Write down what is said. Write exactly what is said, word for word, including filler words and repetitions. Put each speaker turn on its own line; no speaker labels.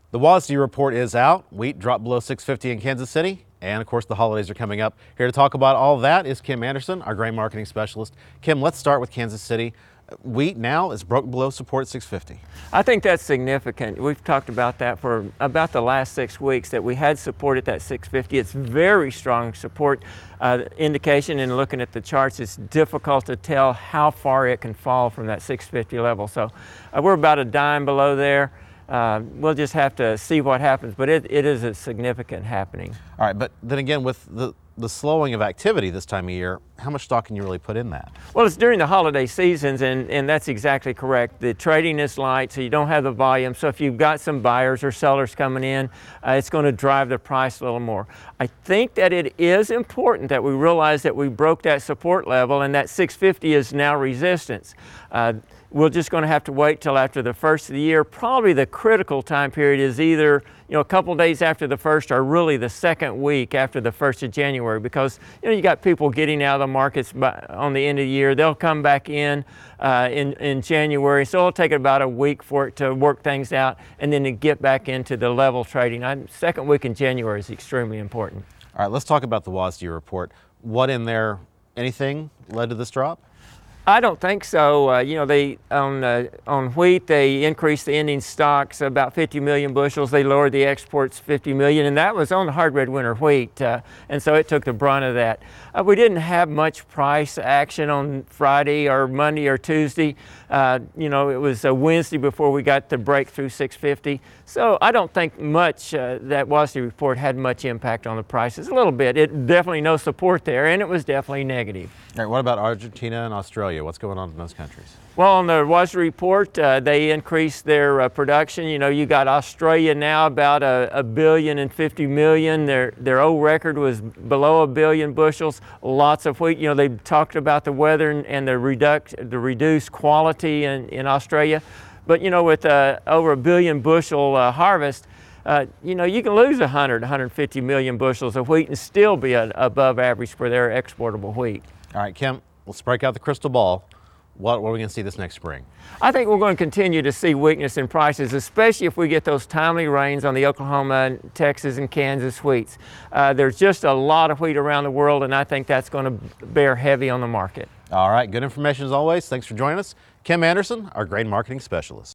The WASDE report is out. Wheat dropped below six fifty in Kansas City, and of course the holidays are coming up. Here to talk about all of that is Kim Anderson, our grain marketing specialist. Kim, let's start with Kansas City. Wheat now is broke below support at six fifty.
I think that's significant. We've talked about that for about the last six weeks, that we had support at that six fifty. It's very strong support uh, indication, and looking at the charts, it's difficult to tell how far it can fall from that six fifty level. So uh, we're about a dime below there. Uh, we'll just have to see what happens, but it, it is a significant happening.
All right, but then again, with the, the slowing of activity this time of year, how much stock can you really put in that?
Well, it's during the holiday seasons, and, and that's exactly correct. The trading is light, so you don't have the volume. So if you've got some buyers or sellers coming in, uh, it's going to drive the price a little more. I think that it is important that we realize that we broke that support level, and that six fifty is now resistance. Uh, We're just going to have to wait till after the first of the year. Probably the critical time period is either, you know, a couple days after the first, or really the second week after the first of January, because, you know, you got people getting out of the markets by, on the end of the year. They'll come back in, uh, in in January, so it'll take about a week for it to work things out, and then to get back into the level trading. I, second week in January is extremely important.
All right, let's talk about the WASDE report. What in there, anything led to this drop?
I don't think so. Uh, you know, they on uh, on wheat, they increased the ending stocks about fifty million bushels. They lowered the exports fifty million, and that was on the hard red winter wheat, uh, and so it took the brunt of that. Uh, we didn't have much price action on Friday or Monday or Tuesday. Uh, you know, it was a Wednesday before we got the break through six fifty. So I don't think much uh, that WASDE report had much impact on the prices. A little bit. It definitely no support there, and it was definitely negative.
All right, what about Argentina and Australia? What's going on in those countries?
Well, on the WASDE report, uh, they increased their uh, production. You know, you got Australia now about a, a billion and fifty million. Their their old record was below a billion bushels. Lots of wheat. You know, they talked about the weather and, and the reduc the reduced quality in, in Australia. But you know, with uh, over a billion bushel uh, harvest, Uh, you know, you can lose one hundred, one hundred fifty million bushels of wheat and still be a, above average for their exportable wheat.
All right, Kim, let's break out the crystal ball. What, what are we going to see this next spring?
I think we're going to continue to see weakness in prices, especially if we get those timely rains on the Oklahoma, Texas, and Kansas wheats. Uh, there's just a lot of wheat around the world, and I think that's going to bear heavy on the market.
All right, good information as always. Thanks for joining us. Kim Anderson, our grain marketing specialist.